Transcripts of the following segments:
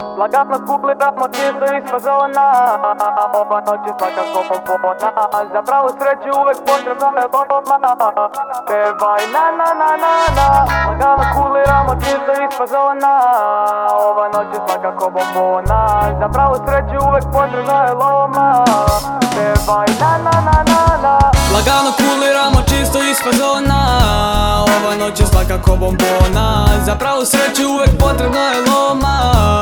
Lagano kuliramo čisto ispod zona. Ova noć je svakako pompona. Za pravu sreću uvek potrebno je loma. Pevaj na na na na na. Lagano kuliramo čisto ispod zona. Ova noć je svakako bombona. Za pravu sreću uvek potrebno je loma. Pevaj na na na na na. Lagano kuliramo čisto ispod zona. Ova noć je svakako bombona. Za pravu sreću uvek potrebno je loma.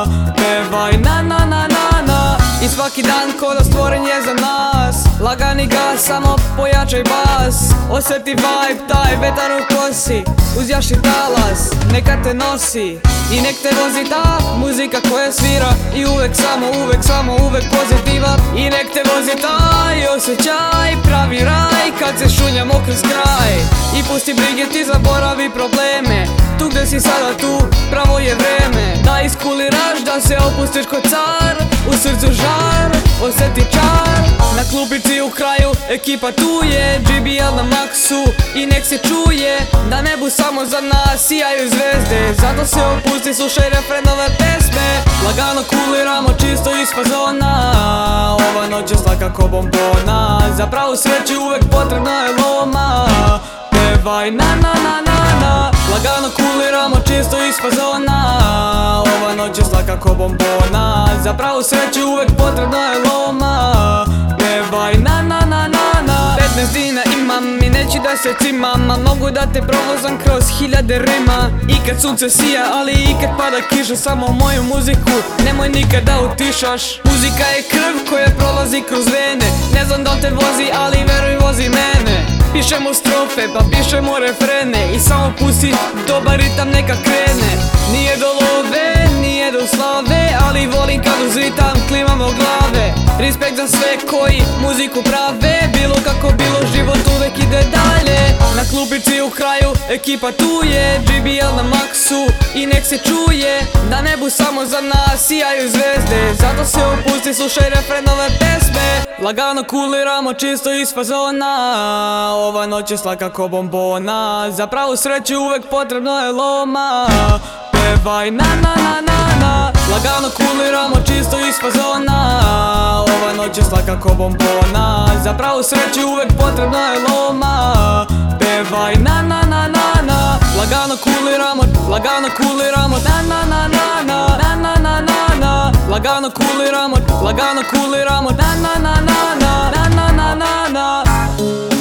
Pevaj na na na na na. I svaki dan ko da stvoren je za nas. Lagani gas, samo pojačaj bas. Osjeti vibe, taj vetar u kosi. Uzjaši talas, neka te nosi. I nek te vozi ta muzika koja svira. I uvek samo, uvek pozitiva. I nek te vozi taj osjećaj, pravi raj kad se šunjamo kroz kraj. I pusti brige, ti zaboravi probleme. Tu gde si sada, tu pravo je vreme. Da iskuliraš, da se opustiš ko car. U srcu žar, osjeti čar. Na klupici u kraju, ekipa tu je. GBL na maksu i nek se čuje. Na nebu samo za nas sijaju zvezde. Zato se opusti, slušaj refrenove pesme. Lagano kuliramo čisto ispod zona. Ova noć je svakako bombona. Za pravu sreću uvek potrebna je loma. Pevaj na na na na na. Lagano kuliramo čisto ispod zona. Ova noć je svakako bombona. Za pravu sreću uvek potrebna je loma. Pevaj na na na na na. 15 dina imam i neću da se cimam, al mogu da te provozam kroz hiljade rima. I kad sunce sija, ali i kad pada kiša. Samo moju muziku nemoj nikad da utišaš. Muzika je krv koja prolazi kroz vene. Ne znam da li te vozi, ali veruj vozi mene. Pišemo strofe, pa pišemo refrene. I samo pusti dobar ritam neka krene. Nije do love, nije do slave, ali volim kad uz ritam klimamo glave. Respekt za sve koji muziku prave. Bilo kako bilo, život uvek ide dalje. Na klupici u kraju, ekipa tu je. GBL na maksu i nek se čuje. Na nebu samo za nas sijaju zvezde. Zato se opusti, slušaj refrenove pesme. Lagano kuliramo čisto ispod zona. Ova noć je svakako bombona. Za pravu sreću uvek potrebno je loma. Pevaj na na na na na. Lagano kuliramo čisto ispod zona. Ova noć je svakako bombona. Za pravu sreću uvek potrebno je loma. Pevaj na na na na na. Lagano kuliramo na na na na na. Na na na na na. Lagano kuliramo na na na na na. Na na na na na.